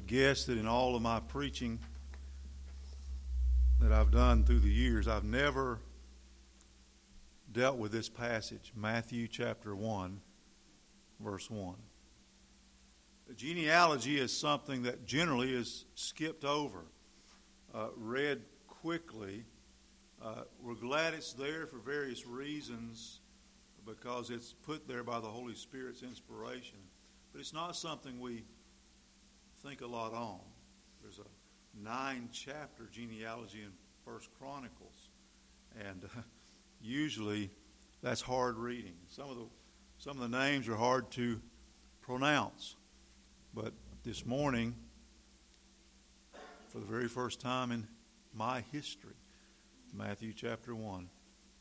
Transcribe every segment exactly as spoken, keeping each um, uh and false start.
guess that in all of my preaching that I've done through the years, I've never dealt with this passage, Matthew chapter one, verse one. The genealogy is something that generally is skipped over, uh, read quickly. Uh, we're glad it's there for various reasons because it's put there by the Holy Spirit's inspiration. But it's not something we think a lot on. There's a nine-chapter genealogy in First Chronicles, and uh, usually that's hard reading. Some of the some of the names are hard to pronounce. But this morning, for the very first time in my history, Matthew chapter one,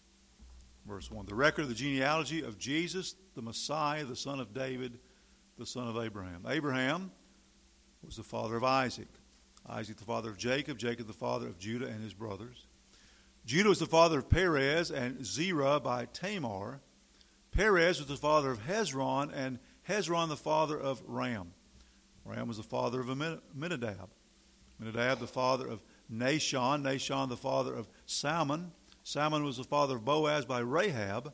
verse one. The record of the genealogy of Jesus, the Messiah, the son of David, the son of Abraham. Abraham was the father of Isaac. Isaac the father of Jacob. Jacob the father of Judah and his brothers. Judah was the father of Perez and Zerah by Tamar. Perez was the father of Hezron, and Hezron the father of Ram. Ram was the father of Amminadab. Amminadab the father of Nahshon. Nahshon the father of Salmon. Salmon was the father of Boaz by Rahab.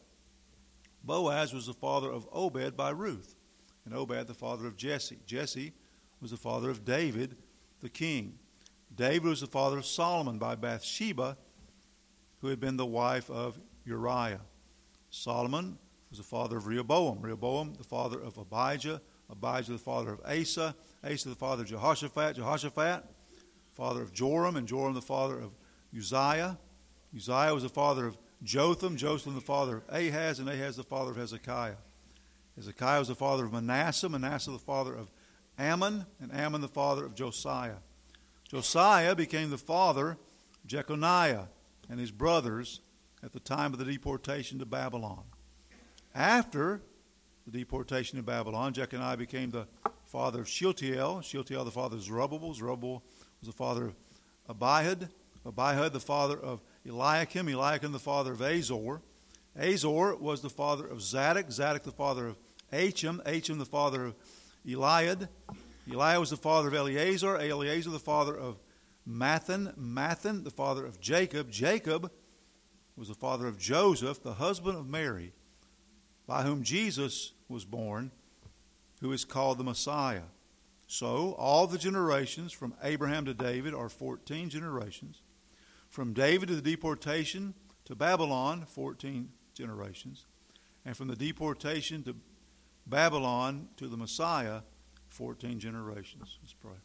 Boaz was the father of Obed by Ruth. And Obed the father of Jesse. Jesse was the father of David the king. David was the father of Solomon by Bathsheba, who had been the wife of Uriah. Solomon was the father of Rehoboam. Rehoboam the father of Abijah. Abijah the father of Asa. Asa the father of Jehoshaphat. Jehoshaphat father of Joram, and Joram the father of Uzziah. Uzziah was the father of Jotham. Jotham the father of Ahaz, and Ahaz the father of Hezekiah. Hezekiah was the father of Manasseh. Manasseh the father of Ammon, and Ammon the father of Josiah. Josiah became the father of Jeconiah and his brothers at the time of the deportation to Babylon. After the deportation to Babylon, Jeconiah became the father of Shealtiel. Shealtiel the father of Zerubbabel. Zerubbabel was the father of Abihud. Abihud the father of Eliakim. Eliakim the father of Azor. Azor was the father of Zadok. Zadok the father of Achim. Achim the father of Eliad. Eliad was the father of Eleazar. Eleazar the father of Mathan. Mathan the father of Jacob. Jacob was the father of Joseph, the husband of Mary, by whom Jesus was born, who is called the Messiah. So, all the generations from Abraham to David are fourteen generations. From David to the deportation to Babylon, fourteen generations. And from the deportation to Babylon to the Messiah, fourteen generations. Let's pray.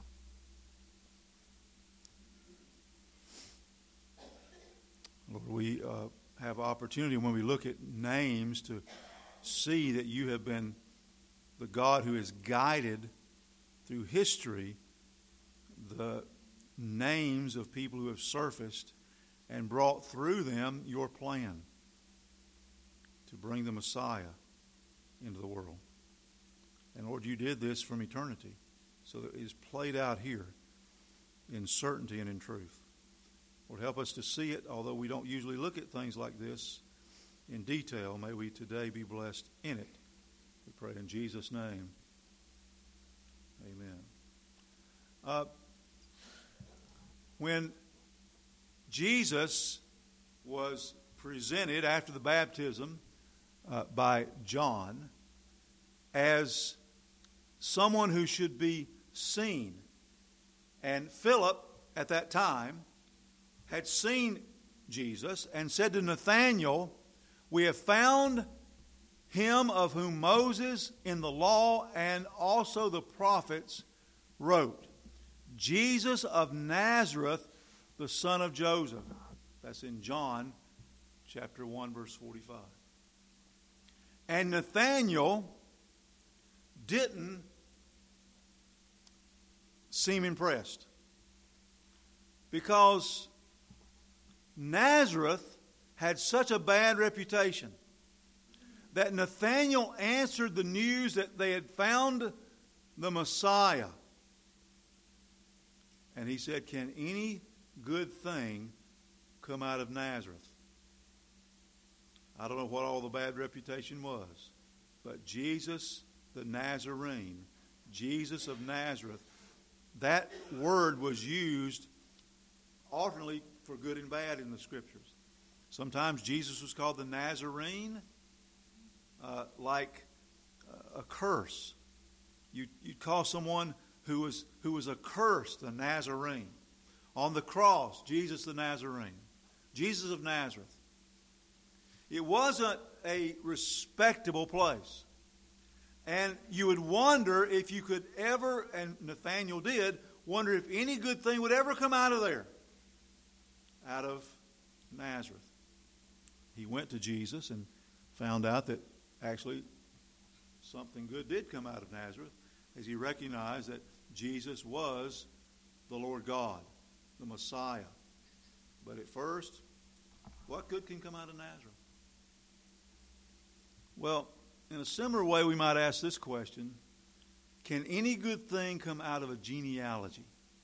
Lord, we uh, have opportunity when we look at names to see that you have been the God who has guided through history the names of people who have surfaced and brought through them your plan to bring the Messiah into the world. And Lord, you did this from eternity, so that it is played out here in certainty and in truth. Lord, help us to see it, although we don't usually look at things like this in detail. May we today be blessed in it. We pray in Jesus' name. Amen. Uh, when Jesus was presented after the baptism uh, by John as someone who should be seen, and Philip at that time had seen Jesus and said to Nathanael, "We have found him of whom Moses in the law and also the prophets wrote, Jesus of Nazareth, the son of Joseph." That's in John chapter one, verse forty-five. And Nathanael didn't seem impressed, because Nazareth had such a bad reputation that Nathanael answered the news that they had found the Messiah. And he said, "Can any good thing come out of Nazareth?" I don't know what all the bad reputation was, but Jesus the Nazarene, Jesus of Nazareth, that word was used alternately for good and bad in the Scriptures. Sometimes Jesus was called the Nazarene, uh, like uh, a curse. You, you'd call someone who was, who was accursed a Nazarene. On the cross, Jesus the Nazarene, Jesus of Nazareth. It wasn't a respectable place. And you would wonder if you could ever, and Nathanael did, wonder if any good thing would ever come out of there, out of Nazareth. He went to Jesus and found out that actually something good did come out of Nazareth, as he recognized that Jesus was the Lord God, the Messiah. But at first, what good can come out of Nazareth? Well, in a similar way, we might ask this question: can any good thing come out of a genealogy?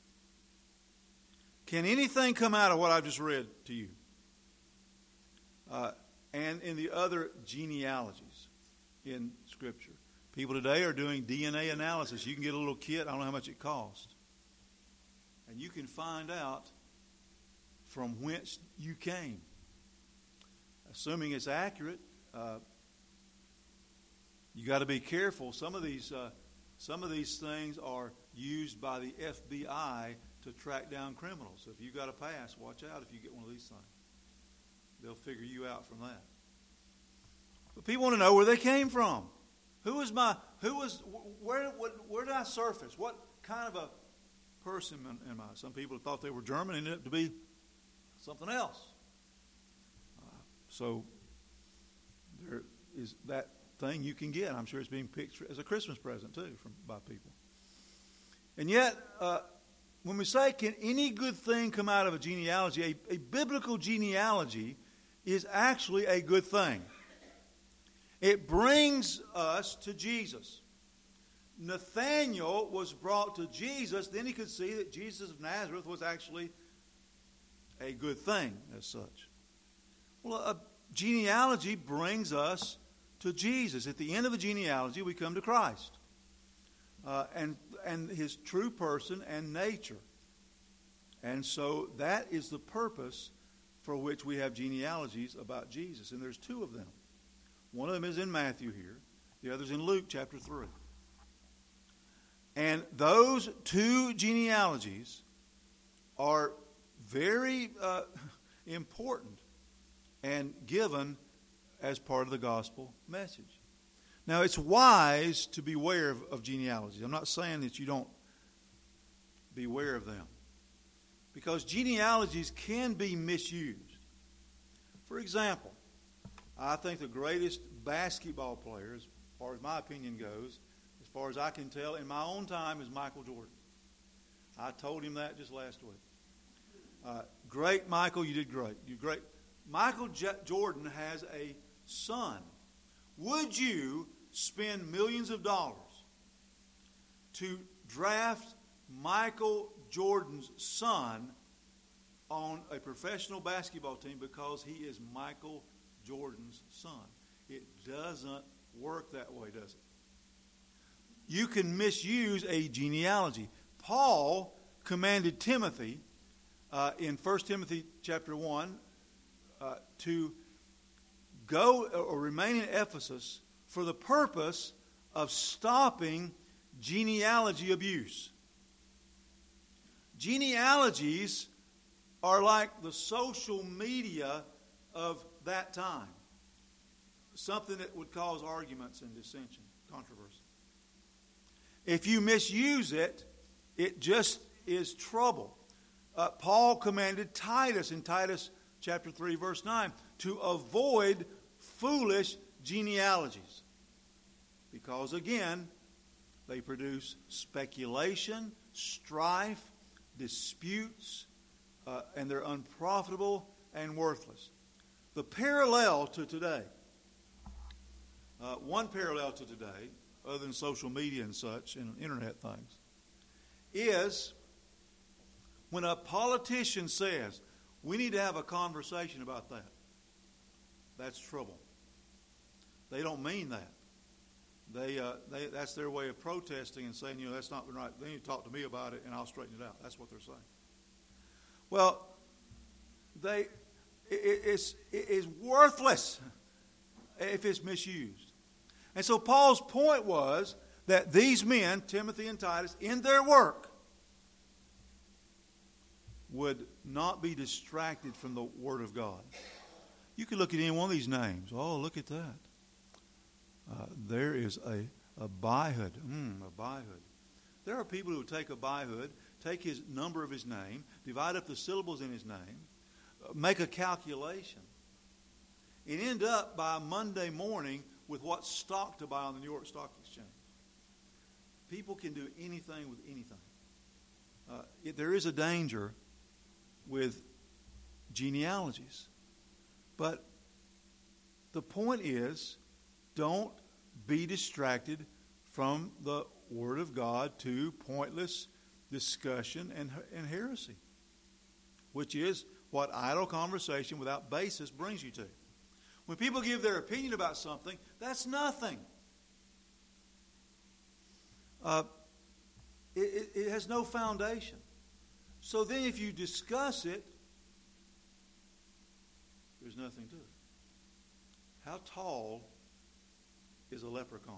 Can anything come out of what I've just read to you? Uh, and in the other genealogies in Scripture. People today are doing D N A analysis. You can get a little kit. I don't know how much it costs. And you can find out from whence you came. Assuming it's accurate, uh, you got to be careful. Some of these, uh, some of these things are used by the F B I to track down criminals. So if you got a pass, watch out if you get one of these things. They'll figure you out from that. But people want to know where they came from. Who was my? Who was? Where? What, where did I surface? What kind of a person am I? Some people thought they were German, and ended up to be something else. Uh, so there is that thing you can get. I'm sure it's being picked as a Christmas present too from by people. And yet, uh, when we say, can any good thing come out of a genealogy? A, a biblical genealogy is actually a good thing. It brings us to Jesus. Nathanael was brought to Jesus. Then he could see that Jesus of Nazareth was actually a good thing as such. Well, a genealogy brings us to Jesus. At the end of a genealogy, we come to Christ. Uh, and, and his true person and nature. And so that is the purpose for which we have genealogies about Jesus. And there's two of them. One of them is in Matthew here. The other's in Luke chapter three. And those two genealogies are very uh, important and given as part of the gospel message. Now, it's wise to beware of, of genealogies. I'm not saying that you don't beware of them. Because genealogies can be misused. For example, I think the greatest basketball player, as far as my opinion goes, as far as I can tell, in my own time, is Michael Jordan. I told him that just last week. Uh, great, Michael, you did great. You're great. Michael J- Jordan has a son. Would you spend millions of dollars to draft Michael Jordan's son on a professional basketball team because he is Michael Jordan's son? It doesn't work that way, does it? You can misuse a genealogy. Paul commanded Timothy uh, in First Timothy chapter one uh, to go or remain in Ephesus for the purpose of stopping genealogy abuse. Genealogies are like the social media of that time. Something that would cause arguments and dissension, controversy. If you misuse it, it just is trouble. Uh, Paul commanded Titus in Titus chapter three, verse nine, to avoid foolish genealogies. Because, again, they produce speculation, strife, disputes, uh, and they're unprofitable and worthless. The parallel to today, uh, one parallel to today, other than social media and such and internet things, is when a politician says, we need to have a conversation about that. That's trouble. They don't mean that. they, uh, they that's their way of protesting and saying, you know, that's not right. They need to talk to me about it, and I'll straighten it out. That's what they're saying. Well, they it, it's it is worthless if it's misused. And so Paul's point was that these men, Timothy and Titus, in their work, would not be distracted from the Word of God. You could look at any one of these names. Oh, look at that. Uh, there is a, a Abihood. Mm, Abihood. There are people who would take Abihood, take his number of his name, divide up the syllables in his name, uh, make a calculation, and end up by Monday morning with what stock to buy on the New York Stock Exchange. People can do anything with anything. Uh, it, there is a danger with genealogies. But the point is, don't be distracted from the Word of God to pointless discussion and, and heresy, which is what idle conversation without basis brings you to. When people give their opinion about something, that's nothing. Uh, it, it, it has no foundation. So then if you discuss it, there's nothing to it. How tall is a leprechaun?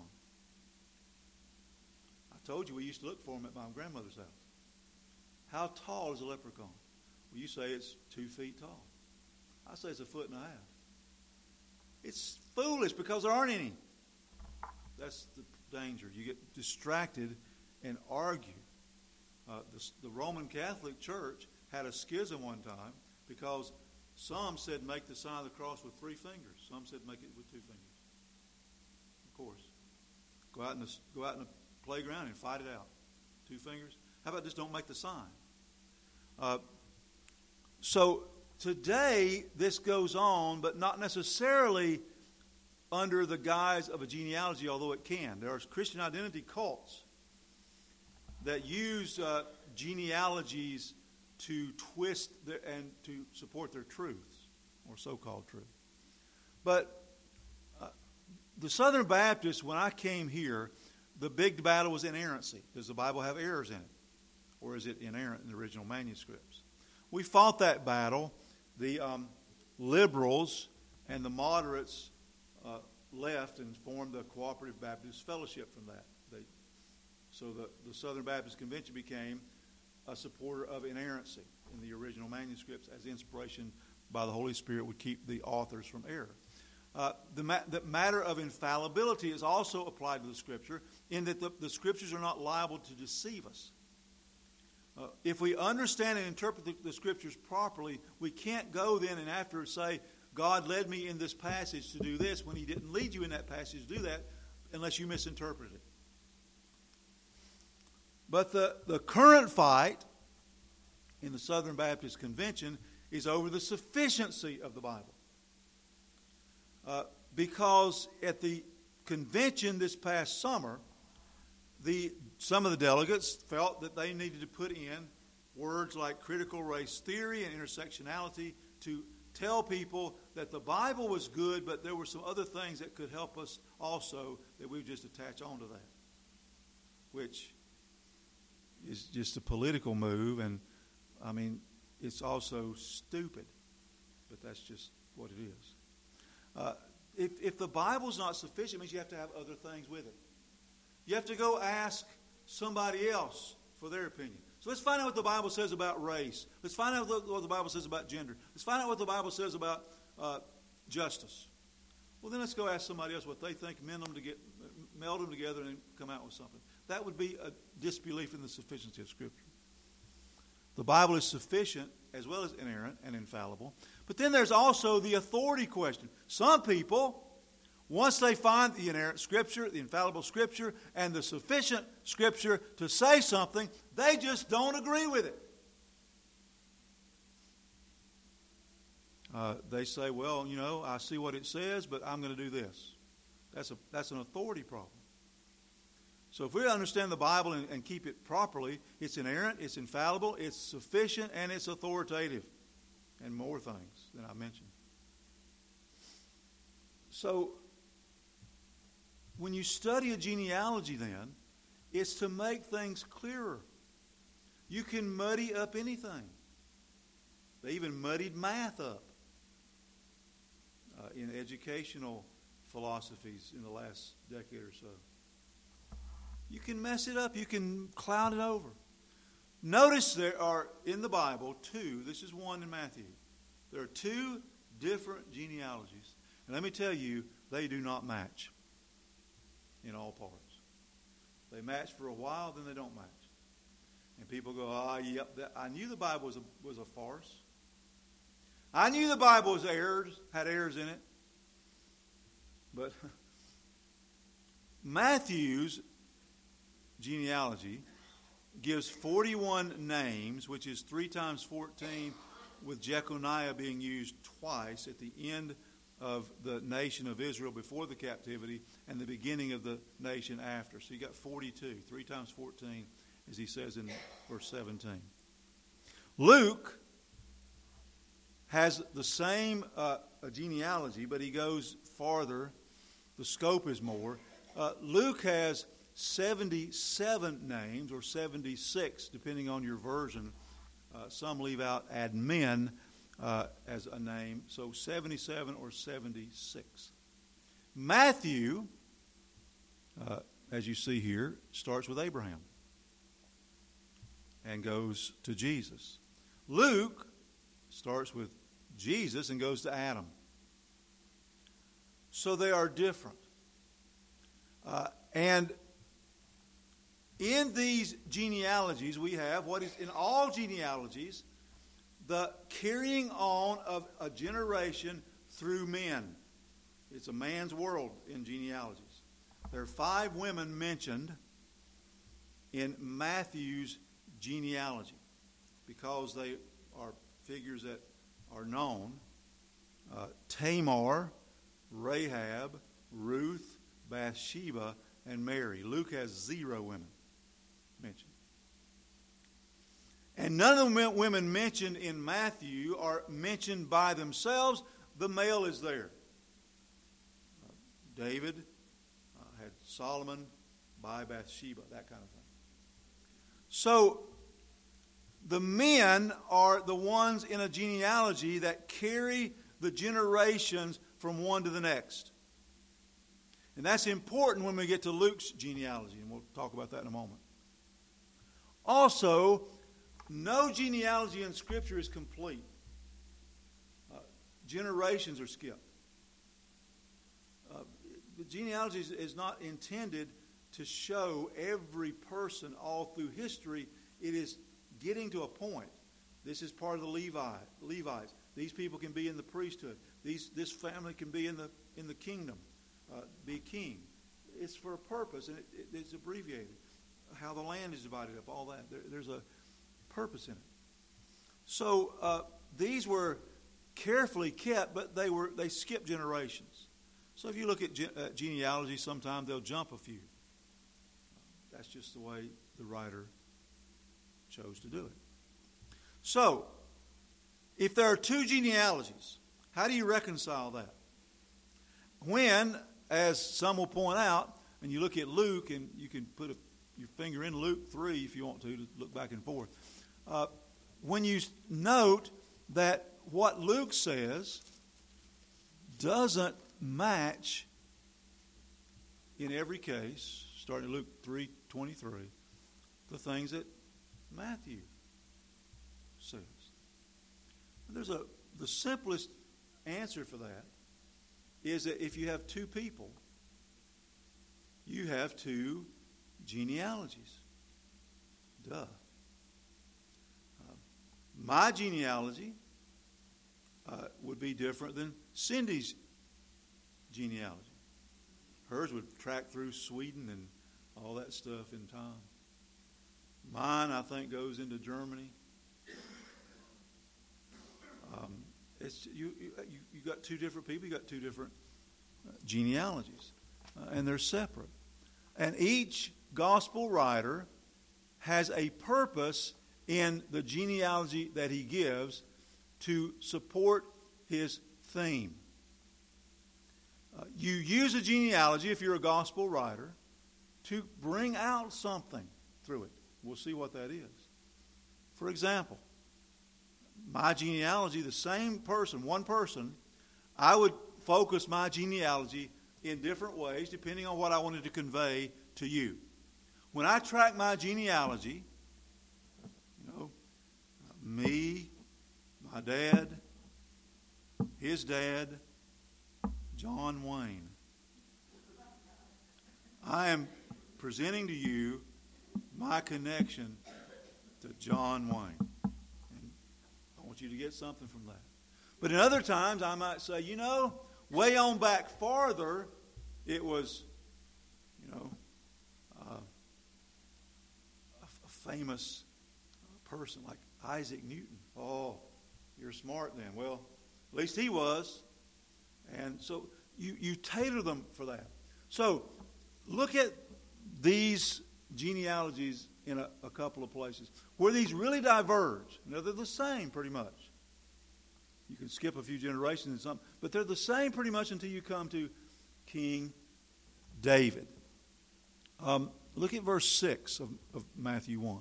I told you we used to look for them at my grandmother's house. How tall is a leprechaun? Well, you say it's two feet tall. I say it's a foot and a half. It's foolish because there aren't any. That's the danger. You get distracted and argue. Uh, the, the Roman Catholic Church had a schism one time because some said make the sign of the cross with three fingers. Some said make it with two fingers. Of course. Go out in the, go out in the playground and fight it out. Two fingers. How about just don't make the sign? Uh, so today this goes on, but not necessarily under the guise of a genealogy, although it can. There are Christian identity cults that use uh, genealogies to twist their, and to support their truths, or so-called truth. But uh, the Southern Baptists, when I came here, the big battle was inerrancy. Does the Bible have errors in it? Or is it inerrant in the original manuscripts? We fought that battle. The um, liberals and the moderates uh, left and formed the Cooperative Baptist Fellowship from that. They, so the, the Southern Baptist Convention became a supporter of inerrancy in the original manuscripts as inspiration by the Holy Spirit would keep the authors from error. Uh, the, ma- the matter of infallibility is also applied to the Scripture in that the, the Scriptures are not liable to deceive us. Uh, if we understand and interpret the, the Scriptures properly, we can't go then and after say, God led me in this passage to do this when He didn't lead you in that passage to do that unless you misinterpreted it. But the, the current fight in the Southern Baptist Convention is over the sufficiency of the Bible. Uh, because at the convention this past summer, the some of the delegates felt that they needed to put in words like critical race theory and intersectionality to tell people that the Bible was good, but there were some other things that could help us also that we would just attach onto that, which is just a political move, and I mean, it's also stupid, but that's just what it is. Uh, if, if the Bible's not sufficient, it means you have to have other things with it. You have to go ask somebody else for their opinion. So let's find out what the Bible says about race. Let's find out what the Bible says about gender. Let's find out what the Bible says about uh, justice. Well, then let's go ask somebody else what they think, mend them to get, meld them together and come out with something. That would be a disbelief in the sufficiency of Scripture. The Bible is sufficient as well as inerrant and infallible. But then there's also the authority question. Some people, once they find the inerrant Scripture, the infallible Scripture, and the sufficient Scripture to say something, they just don't agree with it. Uh, they say, well, you know, I see what it says, but I'm going to do this. That's a that's an authority problem. So if we understand the Bible and, and keep it properly, it's inerrant, it's infallible, it's sufficient, and it's authoritative. And more things than I mentioned. So when you study a genealogy then, it's to make things clearer. You can muddy up anything. They even muddied math up uh, in educational philosophies in the last decade or so. You can mess it up. You can cloud it over. Notice there are, in the Bible, two. This is one in Matthew. There are two different genealogies. And let me tell you, they do not match in all parts. They match for a while, then they don't match. And people go, ah, oh, yep, that, I knew the Bible was a, was a farce. I knew the Bible was errors, had errors in it. But Matthew's genealogy gives forty-one names, which is three times fourteen, with Jeconiah being used twice at the end of the nation of Israel before the captivity and the beginning of the nation after. So you got forty-two, three times fourteen, as he says in verse seventeen. Luke has the same uh, genealogy, but he goes farther. The scope is more. Uh, Luke has seventy-seven names, or seventy-six, depending on your version. Uh, some leave out admin uh, as a name, so seventy-seven or seventy-six. Matthew, uh, as you see here, starts with Abraham and goes to Jesus. Luke starts with Jesus and goes to Adam. So they are different. Uh, and in these genealogies, we have what is in all genealogies, the carrying on of a generation through men. It's a man's world in genealogies. There are five women mentioned in Matthew's genealogy because they are figures that are known. Uh, Tamar, Rahab, Ruth, Bathsheba, and Mary. Luke has zero women mentioned. And none of the women mentioned in Matthew are mentioned by themselves. The male is there. Uh, David uh, had Solomon by Bathsheba, that kind of thing. So the men are the ones in a genealogy that carry the generations from one to the next. And that's important when we get to Luke's genealogy, and we'll talk about that in a moment. Also, no genealogy in Scripture is complete. Uh, generations are skipped. Uh, the genealogy is, is not intended to show every person all through history. It is getting to a point. This is part of the Levi, Levites. These people can be in the priesthood. These, this family can be in the in the kingdom, uh, be king. It's for a purpose, and it, it, it's abbreviated. How the land is divided up, all that. There, there's a purpose in it. So uh, these were carefully kept, but they were they skipped generations. So if you look at ge- uh, genealogy, sometimes they'll jump a few. That's just the way the writer chose to do it. So, if there are two genealogies, how do you reconcile that? When, as some will point out, and you look at Luke, and you can put a, your finger in Luke three if you want to, to look back and forth. Uh, when you note that what Luke says doesn't match in every case, starting at Luke three twenty-three, the things that Matthew says. There's a the simplest answer for that is that if you have two people, you have two genealogies. Duh. Uh, my genealogy uh, would be different than Cindy's genealogy. Hers would track through Sweden and all that stuff in time. Mine, I think, goes into Germany. Um, it's you, you. You got two different people. You got two different uh, genealogies, uh, and they're separate. And each gospel writer has a purpose in the genealogy that he gives to support his theme. uh, you use a genealogy, if you're a gospel writer, to bring out something through it. We'll see what that is. For example, my genealogy, the same person, one person, I would focus my genealogy in different ways depending on what I wanted to convey to you. When I track my genealogy, you know, me, my dad, his dad, John Wayne. I am presenting to you my connection to John Wayne. And I want you to get something from that. But in other times, I might say, you know, way on back farther, it was, you know, uh, a, a famous person like Isaac Newton. Oh, you're smart then. Well, at least he was. And so you, you tailor them for that. So look at these genealogies in a, a couple of places where these really diverge. Now, they're the same pretty much. You can skip a few generations and something, but they're the same pretty much until you come to King David. Um, look at verse six of, of Matthew one.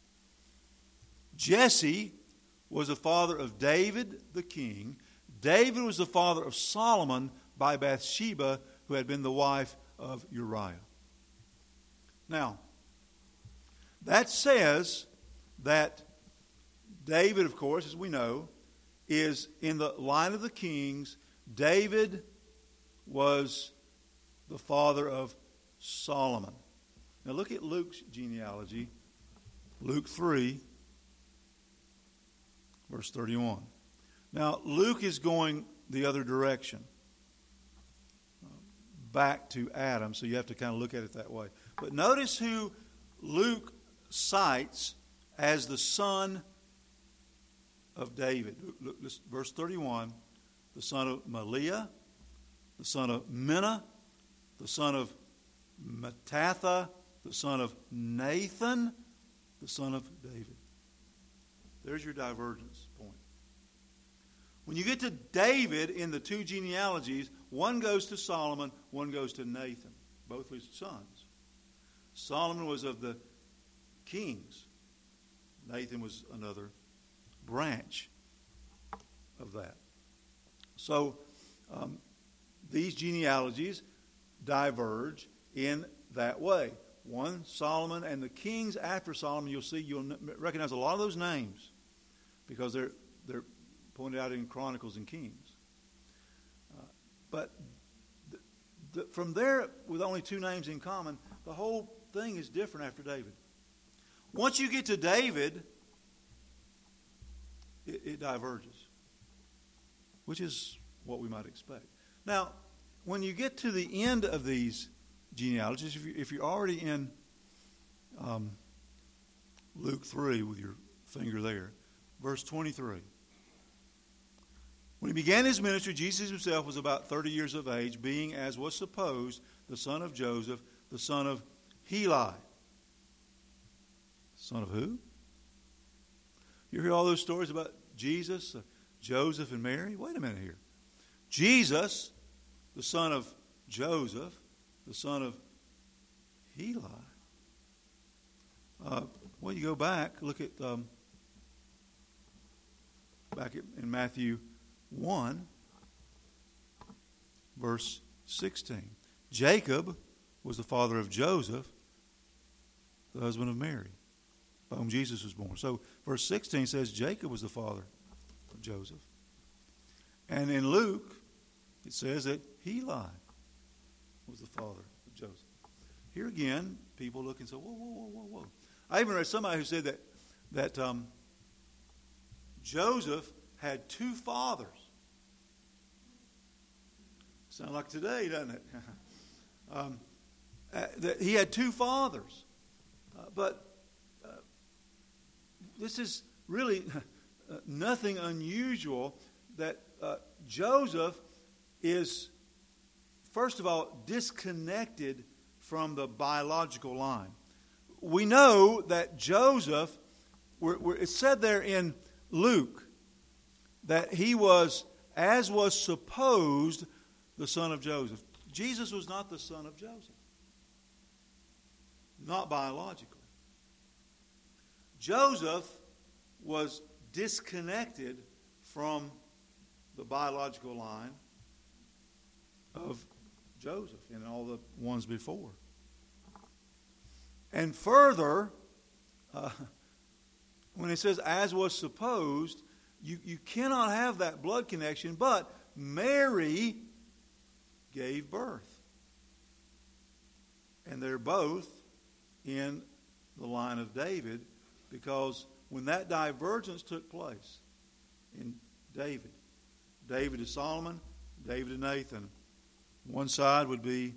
Jesse was the father of David the king. David was the father of Solomon by Bathsheba, who had been the wife of Uriah. Now, that says that David, of course, as we know, is in the line of the kings. David was the father of Solomon. Now look at Luke's genealogy. Luke three, verse thirty-one. Now, Luke is going the other direction, back to Adam, so you have to kind of look at it that way. But notice who Luke cites as the son of David. Look, look, verse thirty-one, the son of Maliah, the son of Menah, the son of Mattatha, the son of Nathan, the son of David. There's your divergence point. When you get to David in the two genealogies, one goes to Solomon, one goes to Nathan, both his sons. Solomon was of the kings. Nathan was another branch of that. So um, these genealogies diverge in that way. One, Solomon, and the kings after Solomon, you'll see, you'll recognize a lot of those names because they're they're pointed out in Chronicles and Kings. Uh, but the, the, from there, with only two names in common, the whole thing is different after David. Once you get to David, it, it diverges, which is what we might expect. Now, when you get to the end of these genealogies, if, you, if you're already in um, Luke three with your finger there, verse twenty-three. When he began his ministry, Jesus himself was about thirty years of age, being, as was supposed, the son of Joseph, the son of Heli. Son of who? You hear all those stories about Jesus, uh, Joseph, and Mary? Wait a minute here. Jesus, the son of Joseph, the son of Heli. Uh, well, you go back, look at um, back in Matthew one, verse sixteen. Jacob was the father of Joseph, the husband of Mary, by whom Jesus was born. So verse sixteen says Jacob was the father of Joseph. And in Luke, it says that Heli was the father of Joseph. Here again, people look and say, whoa, whoa, whoa, whoa, whoa. I even read somebody who said that, that um, Joseph had two fathers. Sound like today, doesn't it? um, uh, that he had two fathers. Uh, but uh, this is really uh, nothing unusual that uh, Joseph is, first of all, disconnected from the biological line. We know that Joseph, we're, we're, it's said there in Luke, that he was, as was supposed, the son of Joseph. Jesus was not the son of Joseph. Not biologically. Joseph was disconnected from the biological line of Joseph and all the ones before. And further, uh, when it says as was supposed, you, you cannot have that blood connection, but Mary gave birth. And they're both in the line of David, because when that divergence took place in David, David to Solomon, David to Nathan, one side would be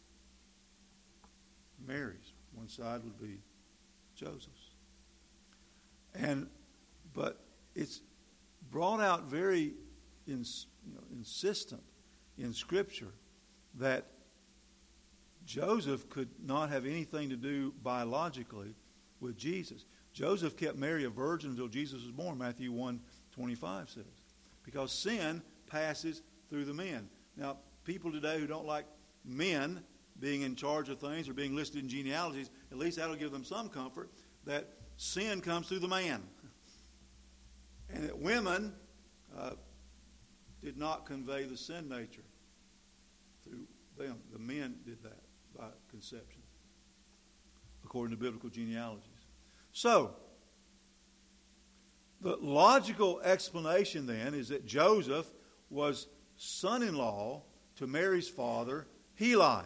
Mary's, one side would be Joseph's. And but it's brought out very ins, you know, insistent in Scripture that Joseph could not have anything to do biologically with Jesus. Joseph kept Mary a virgin until Jesus was born, Matthew one twenty-five says. Because sin passes through the men. Now, people today who don't like men being in charge of things or being listed in genealogies, at least that'll give them some comfort that sin comes through the man. And that women uh, did not convey the sin nature through them. The men did that by conception, according to biblical genealogies. So, the logical explanation then is that Joseph was son-in-law to Mary's father, Heli.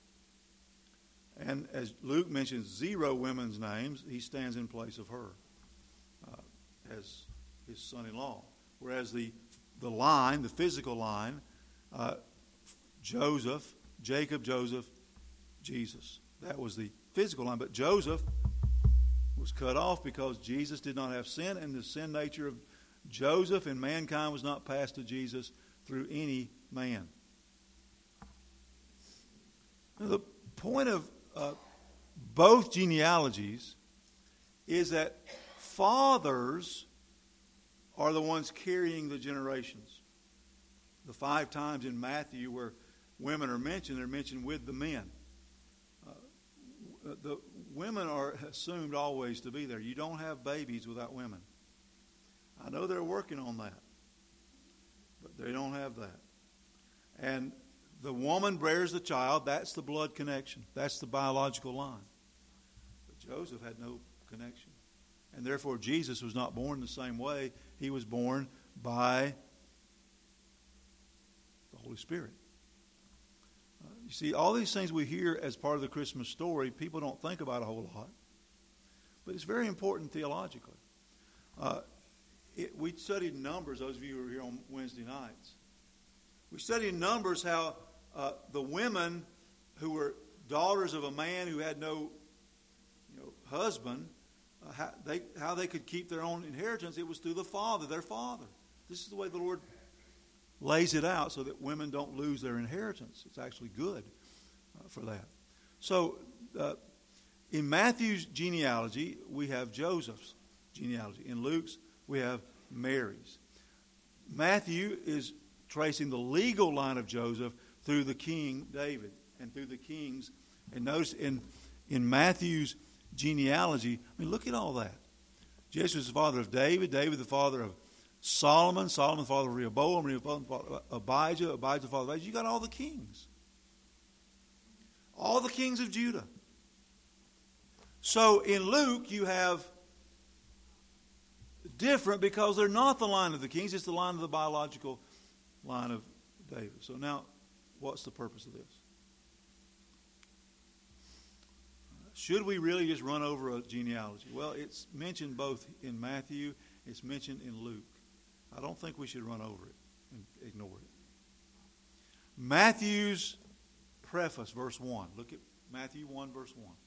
And as Luke mentions zero women's names, he stands in place of her uh, as his son-in-law. Whereas the the line, the physical line, uh, Joseph, Jacob, Joseph, Jesus. That was the physical line. But Joseph was cut off because Jesus did not have sin, and the sin nature of Joseph and mankind was not passed to Jesus through any man. Now, the point of uh, both genealogies is that fathers are the ones carrying the generations. The five times in Matthew where women are mentioned, they're mentioned with the men. Uh, the women are assumed always to be there. You don't have babies without women. I know they're working on that, but they don't have that. And the woman bears the child. That's the blood connection. That's the biological line. But Joseph had no connection. And therefore, Jesus was not born the same way. He was born by the Holy Spirit. Uh, you see, all these things we hear as part of the Christmas story, people don't think about a whole lot. But it's very important theologically. Uh, it, we studied Numbers, those of you who were here on Wednesday nights. We studied in Numbers how uh, the women who were daughters of a man who had no you know, husband, uh, how, they, how they could keep their own inheritance. It was through the father, their father. This is the way the Lord lays it out so that women don't lose their inheritance. It's actually good uh, for that. So uh, in Matthew's genealogy, we have Joseph's genealogy. In Luke's, we have Mary's. Matthew is tracing the legal line of Joseph through the king David and through the kings. And notice in, in Matthew's genealogy, I mean, look at all that. Jesus was the father of David, David the father of Solomon, Solomon the father of Rehoboam, Rehoboam the father of Abijah, Abijah the father of Asa. You got all the kings. All the kings of Judah. So in Luke, you have different because they're not the line of the kings, it's the line of the biological line of David. So now, what's the purpose of this? Should we really just run over a genealogy? Well, it's mentioned both in Matthew, it's mentioned in Luke. I don't think we should run over it and ignore it. Matthew's preface, verse one. Look at Matthew one, verse one.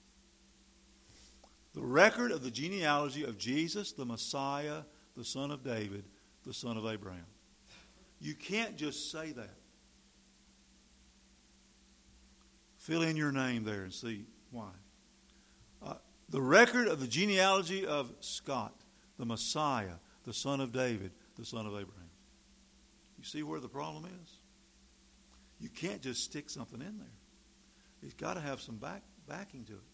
The record of the genealogy of Jesus, the Messiah, the son of David, the son of Abraham. You can't just say that. Fill in your name there and see why. Uh, the record of the genealogy of Scott, the Messiah, the son of David, the son of Abraham. You see where the problem is? You can't just stick something in there. It's got to have some back, backing to it.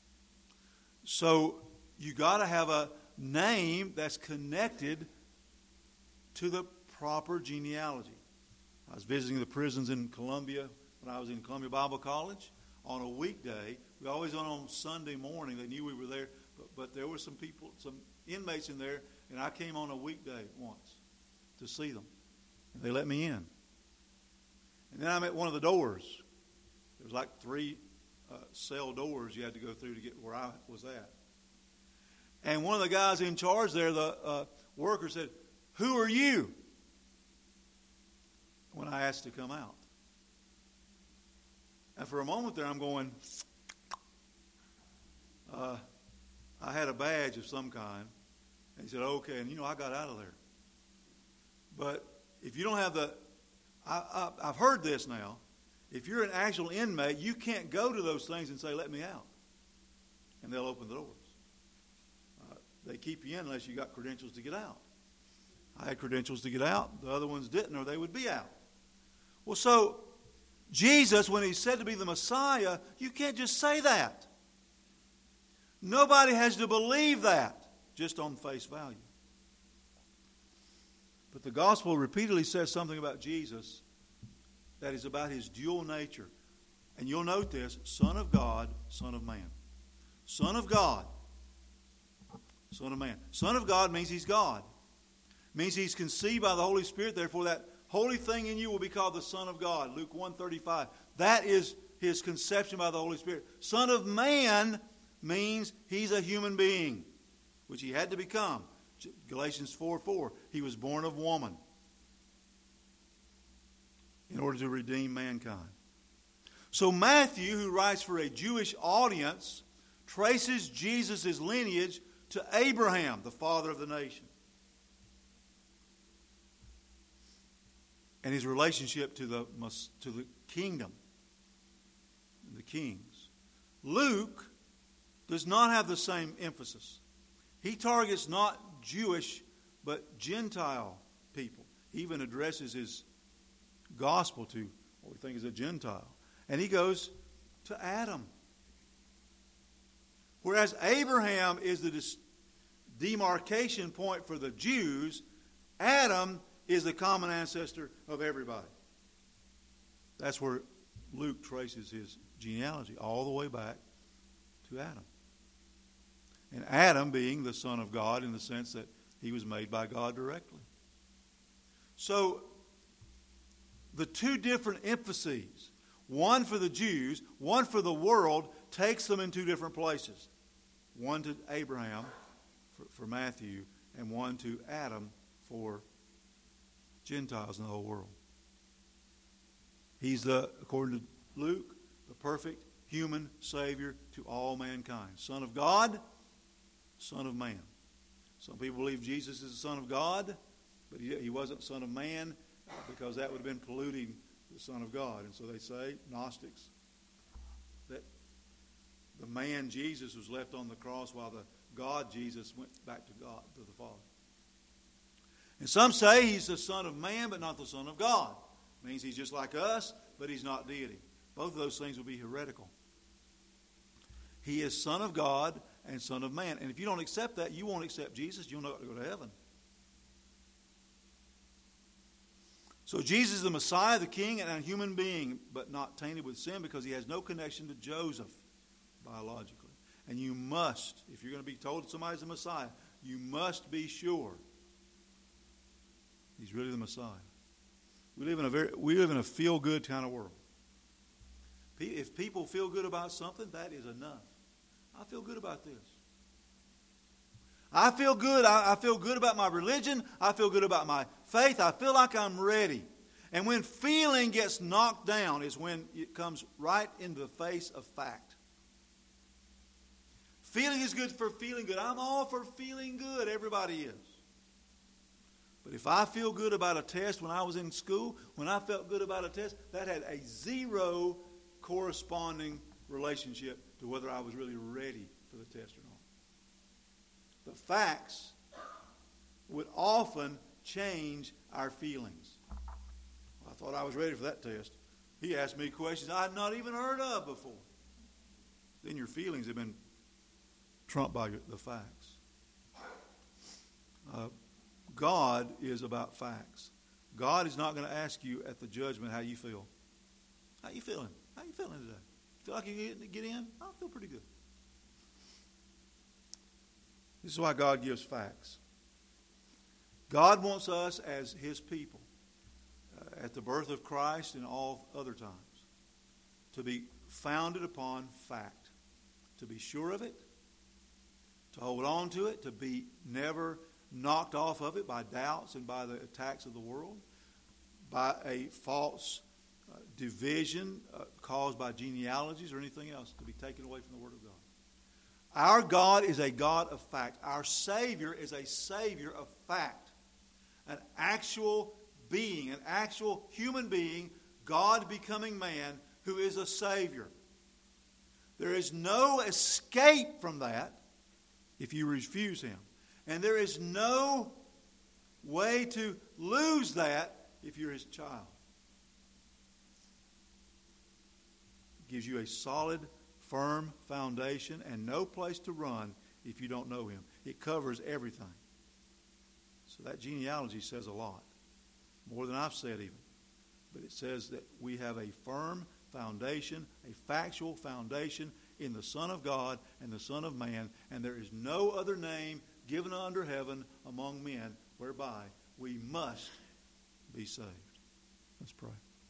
So you got to have a name that's connected to the proper genealogy. I was visiting the prisons in Columbia when I was in Columbia Bible College on a weekday. We always went on Sunday morning. They knew we were there, but, but there were some people, some inmates in there, and I came on a weekday once to see them. And they let me in. And then I'm at one of the doors. There was like three uh, cell doors you had to go through to get where I was at. And one of the guys in charge there, the uh, worker, said, "Who are you?" when I asked to come out. And for a moment there, I'm going, uh, I had a badge of some kind. And he said, "Okay." And, you know, I got out of there. But if you don't have the, I, I, I've heard this now. If you're an actual inmate, you can't go to those things and say, "Let me out." And they'll open the doors. Uh, they keep you in unless you got credentials to get out. I had credentials to get out. The other ones didn't, or they would be out. Well, so Jesus, when he's said to be the Messiah, you can't just say that. Nobody has to believe that just on face value. But the gospel repeatedly says something about Jesus that is about his dual nature. And you'll note this: Son of God, Son of Man. Son of God, Son of Man. Son of God means he's God. Means he's conceived by the Holy Spirit. Therefore, that holy thing in you will be called the Son of God. Luke one thirty-five. That is his conception by the Holy Spirit. Son of Man means he's a human being, which he had to become. Galatians four four. He was born of woman in order to redeem mankind. So Matthew, who writes for a Jewish audience, traces Jesus' lineage to Abraham, the father of the nation, and his relationship to the, to the kingdom, the kings. Luke does not have the same emphasis. He targets not Jewish, but Gentile people. He even addresses his gospel to what we think is a Gentile. And he goes to Adam. Whereas Abraham is the demarcation point for the Jews, Adam is the common ancestor of everybody. That's where Luke traces his genealogy, all the way back to Adam. And Adam being the Son of God in the sense that he was made by God directly. So, the two different emphases, one for the Jews, one for the world, takes them in two different places. One to Abraham for, for Matthew, and one to Adam for Gentiles in the whole world. He's the, according to Luke, the perfect human Savior to all mankind. Son of God, Son of Man. Some people believe Jesus is the Son of God, but he, he wasn't Son of Man because that would have been polluting the Son of God. And so they say, Gnostics, that the man Jesus was left on the cross while the God Jesus went back to God, to the Father. And some say he's the Son of Man, but not the Son of God. It means he's just like us, but he's not deity. Both of those things will be heretical. He is Son of God and Son of Man. And if you don't accept that, you won't accept Jesus. You'll not go to heaven. So Jesus is the Messiah, the King, and a human being, but not tainted with sin because he has no connection to Joseph biologically. And you must, if you're going to be told somebody's the Messiah, you must be sure he's really the Messiah. We live in a very we live in a feel-good kind of world. If people feel good about something, that is enough. I feel good about this. I feel good. I, I feel good about my religion. I feel good about my faith. I feel like I'm ready. And when feeling gets knocked down is when it comes right into the face of fact. Feeling is good for feeling good. I'm all for feeling good. Everybody is. But if I feel good about a test when I was in school, when I felt good about a test, that had a zero corresponding relationship to whether I was really ready for the test or not. The facts would often change our feelings. I thought I was ready for that test. He asked me questions I had not even heard of before. Then your feelings have been trumped by the facts. Uh, God is about facts. God is not going to ask you at the judgment how you feel. How you feeling? How you feeling today? Feel like you get, get in? I feel pretty good. This is why God gives facts. God wants us as His people, uh, at the birth of Christ and all other times, to be founded upon fact, to be sure of it, to hold on to it, to be never knocked off of it by doubts and by the attacks of the world, by a false uh, division uh, caused by genealogies or anything else, to be taken away from the Word of God. Our God is a God of fact. Our Savior is a Savior of fact. An actual being, an actual human being, God becoming man, who is a Savior. There is no escape from that if you refuse Him. And there is no way to lose that if you're His child. It gives you a solid, firm foundation and no place to run if you don't know Him. It covers everything. So that genealogy says a lot. More than I've said even. But it says that we have a firm foundation, a factual foundation in the Son of God and the Son of Man. And there is no other name given under heaven among men whereby we must be saved. Let's pray.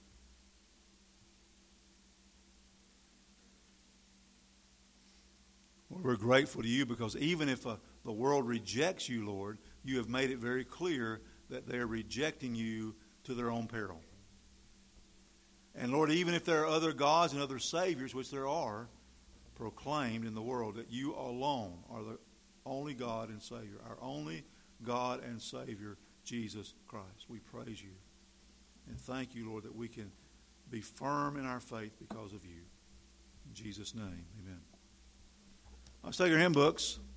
Lord, we're grateful to You because even if uh, the world rejects You, Lord, You have made it very clear that they're rejecting You to their own peril. And Lord, even if there are other gods and other saviors, which there are, proclaimed in the world, that You alone are the only God and Savior, our only God and Savior, Jesus Christ. We praise You and thank You, Lord, that we can be firm in our faith because of You. In Jesus' name, amen. Let's take our hymn books.